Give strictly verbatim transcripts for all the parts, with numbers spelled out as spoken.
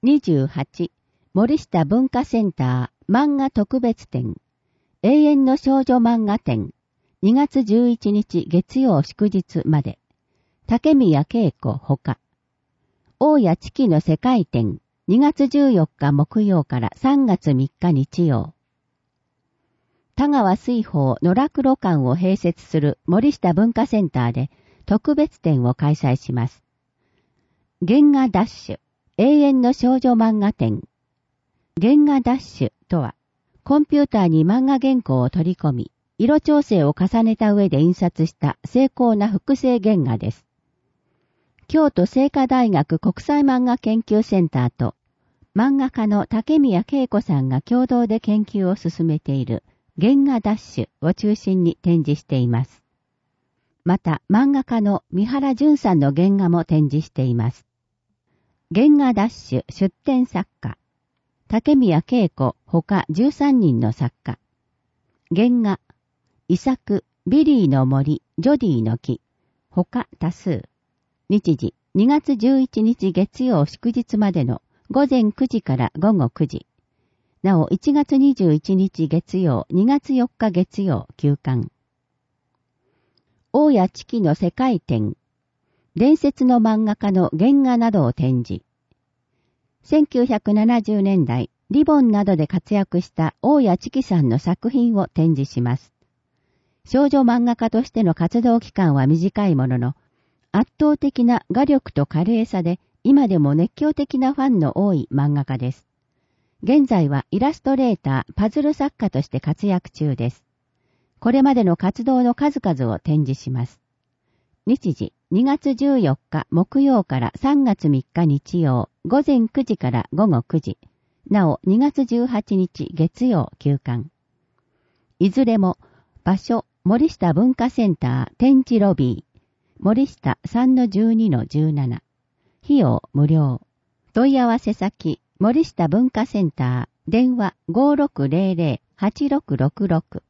にじゅうはち、森下文化センター漫画特別展、永遠の少女漫画展、にがつじゅういちにち月曜祝日まで、竹宮恵子ほか、大谷地季の世界展、にがつじゅうよっか木曜からさんがつみっか日曜。田川水宝野楽路館を併設する森下文化センターで特別展を開催します。原画ダッシュ、永遠の少女漫画展。原画ダッシュとは、コンピューターに漫画原稿を取り込み、色調整を重ねた上で印刷した精巧な複製原画です。京都精華大学国際漫画研究センターと、漫画家の竹宮恵子さんが共同で研究を進めている原画ダッシュを中心に展示しています。また、漫画家の三原淳さんの原画も展示しています。原画ダッシュ出展作家、竹宮恵子ほかじゅうさんにんの作家。原画、遺作、ビリーの森、ジョディの木、ほか多数。日時、にがつじゅういちにち月曜祝日までのごぜんくじからごごくじ。なお、いちがつにじゅういちにち月曜、にがつよっか月曜休館。大谷地季の世界展。伝説の漫画家の原画などを展示。せんきゅうひゃくななじゅうねんだい、リボンなどで活躍した大谷地季さんの作品を展示します。少女漫画家としての活動期間は短いものの、圧倒的な画力と華麗さで今でも熱狂的なファンの多い漫画家です。現在はイラストレーター、パズル作家として活躍中です。これまでの活動の数々を展示します。日時、にがつじゅうよっか木曜からさんがつみっか日曜、ごぜんくじからごごくじ。なお、にがつじゅうはちにち月曜休館。いずれも、場所、森下文化センター展示ロビー。森下 さんのじゅうにのじゅうなな。費用無料。問い合わせ先、森下文化センター、電話 ごろくぜろぜろはちろくろくろく。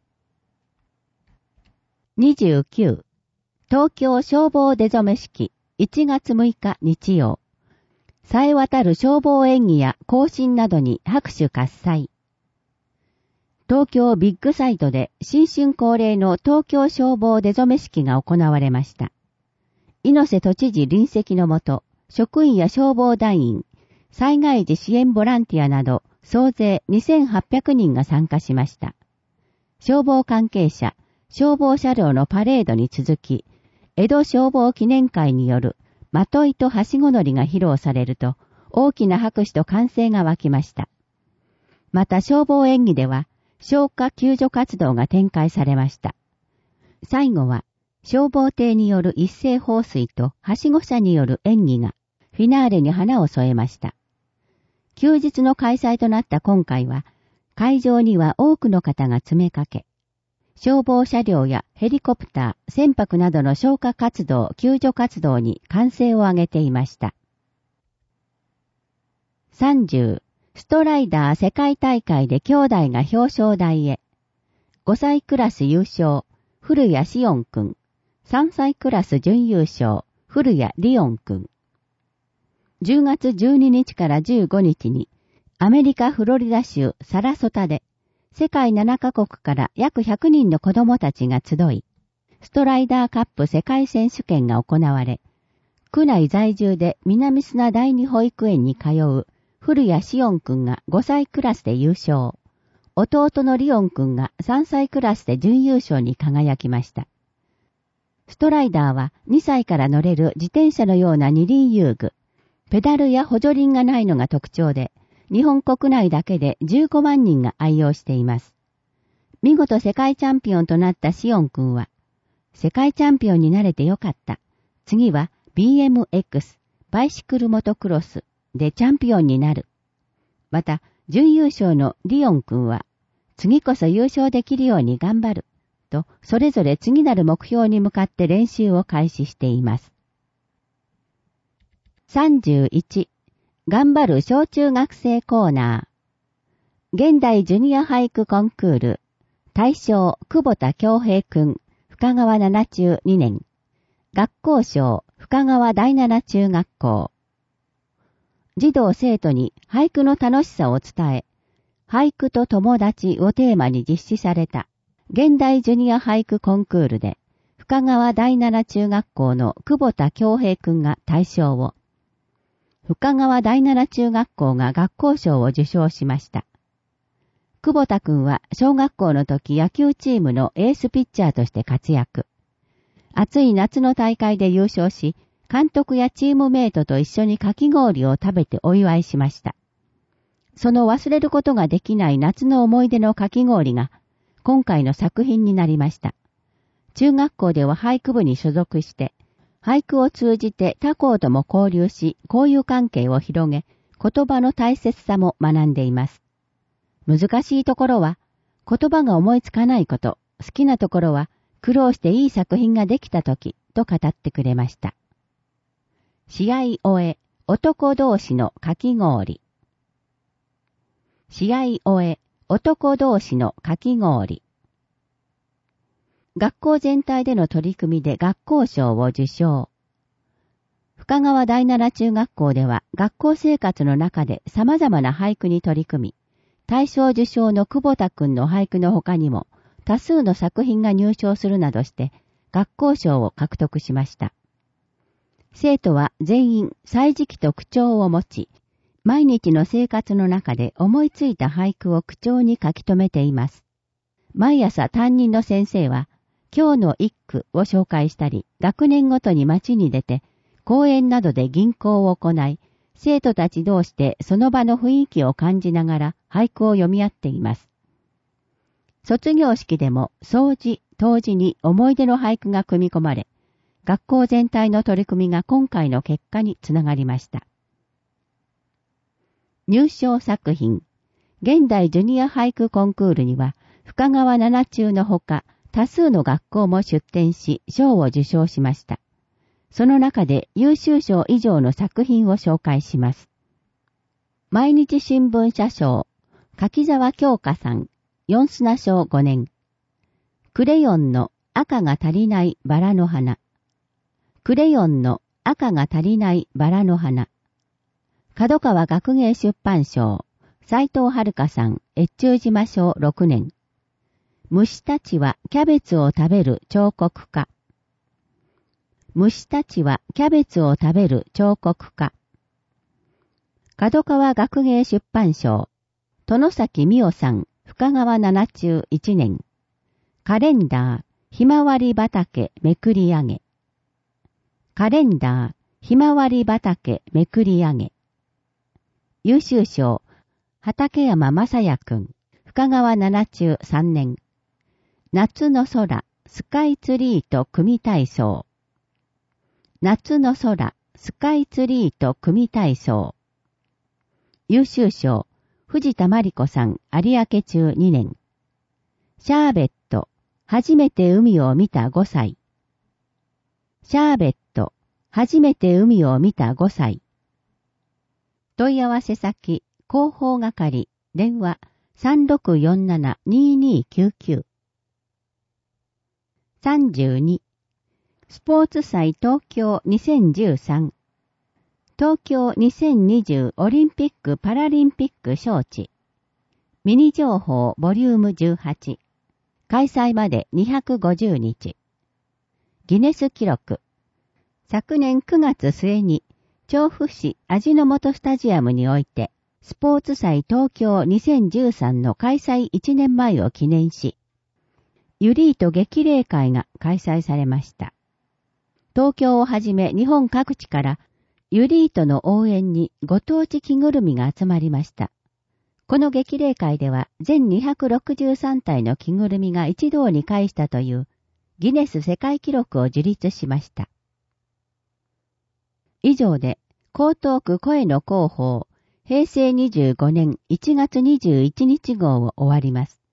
にじゅうきゅう、東京消防出初式、いちがつむいか日曜。冴え渡る消防演技や行進などに拍手喝采。東京ビッグサイトで新春恒例の東京消防出初式が行われました。猪瀬都知事臨席のもと、職員や消防団員、災害時支援ボランティアなど総勢にせんはっぴゃくにんが参加しました。消防関係者、消防車両のパレードに続き、江戸消防記念会によるまといとはしご乗りが披露されると、大きな拍手と歓声が湧きました。また消防演技では、消火救助活動が展開されました。最後は、消防艇による一斉放水とはしご車による演技が、フィナーレに花を添えました。休日の開催となった今回は、会場には多くの方が詰めかけ、消防車両やヘリコプター、船舶などの消火活動、救助活動に歓声を上げていました。さんじゅう、ストライダー世界大会で兄弟が表彰台へ。ごさいクラス優勝、古谷しおんくん。さんさいクラス準優勝、古谷りおんくん。じゅうがつじゅうににちからじゅうごにちに、アメリカフロリダ州サラソタで、世界ななかこくから約ひゃくにんの子供たちが集い、ストライダーカップ世界選手権が行われ、区内在住で南砂第二保育園に通う古谷しおんくんがごさいクラスで優勝、弟のりおんくんがさんさいクラスで準優勝に輝きました。ストライダーはにさいから乗れる自転車のような二輪遊具、ペダルや補助輪がないのが特徴で、日本国内だけでじゅうごまんにんが愛用しています。見事世界チャンピオンとなったしおんくんは、世界チャンピオンになれてよかった。次は ビーエムエックス、バイシクルモトクロスでチャンピオンになる。また、準優勝のリオンくんは、次こそ優勝できるように頑張る。と、それぞれ次なる目標に向かって練習を開始しています。さんじゅういち、頑張る小中学生コーナー。現代ジュニア俳句コンクール。大賞、久保田恭平くん、深川七中にねん。学校賞、深川第七中学校。 児童生徒に俳句の楽しさを伝え、俳句と友達をテーマに実施された現代ジュニア俳句コンクールで、深川第七中学校の久保田恭平くんが大賞を、深川第七中学校が学校賞を受賞しました。久保田くんは小学校の時野球チームのエースピッチャーとして活躍。暑い夏の大会で優勝し、監督やチームメイトと一緒にかき氷を食べてお祝いしました。その忘れることができない夏の思い出のかき氷が今回の作品になりました。中学校では俳句部に所属して、俳句を通じて他校とも交流し、交友関係を広げ、言葉の大切さも学んでいます。難しいところは、言葉が思いつかないこと、好きなところは、苦労していい作品ができたとき、と語ってくれました。試合終え、男同士のかき氷。試合終え、男同士のかき氷。学校全体での取り組みで学校賞を受賞。深川第七中学校では学校生活の中で様々な俳句に取り組み、大賞受賞の久保田くんの俳句の他にも多数の作品が入賞するなどして学校賞を獲得しました。生徒は全員歳時記と口調を持ち、毎日の生活の中で思いついた俳句を口調に書き留めています。毎朝担任の先生は、今日の一句を紹介したり、学年ごとに街に出て、公園などで吟行を行い、生徒たち同士でその場の雰囲気を感じながら俳句を読み合っています。卒業式でも掃除、当時に思い出の俳句が組み込まれ、学校全体の取り組みが今回の結果につながりました。入賞作品、現代ジュニア俳句コンクールには、深川七中のほか、多数の学校も出展し、賞を受賞しました。その中で優秀賞以上の作品を紹介します。毎日新聞社賞、柿沢京香さん、四砂賞ごねん。クレヨンの赤が足りないバラの花。クレヨンの赤が足りないバラの花。角川学芸出版賞、斉藤遥さん、越中島賞ろくねん。虫たちはキャベツを食べる彫刻家。虫たちはキャベツを食べる彫刻家。角川学芸出版賞、殿崎美代さん、深川七中いちねん。カレンダー、ひまわり畑めくり上げ。カレンダー、ひまわり畑めくり上げ。優秀賞、畠山正也くん、深川七中さんねん。夏の空、スカイツリーと組体操。夏の空、スカイツリーと組体操。優秀賞、藤田真理子さん、有明中にねん。シャーベット、初めて海を見たごさい。シャーベット、初めて海を見たごさい。問い合わせ先、広報係、電話 さんろくよんななにーにーきゅうきゅう。さんじゅうに、スポーツ祭東京にせんじゅうさん。東京にせんにじゅうオリンピック・パラリンピック招致。ミニ情報ボリュームじゅうはち。開催までにひゃくごじゅうにち。ギネス記録。昨年くがつ末に、調布市味の素スタジアムにおいて、スポーツ祭東京にせんじゅうさんの開催いちねんまえを記念し、ユリート激励会が開催されました。東京をはじめ日本各地からユリートの応援にご当地着ぐるみが集まりました。この激励会では全にひゃくろくじゅうさんたいの着ぐるみが一堂に会したというギネス世界記録を樹立しました。以上で江東区声の広報平成にじゅうごねんいちがつにじゅういちにち号を終わります。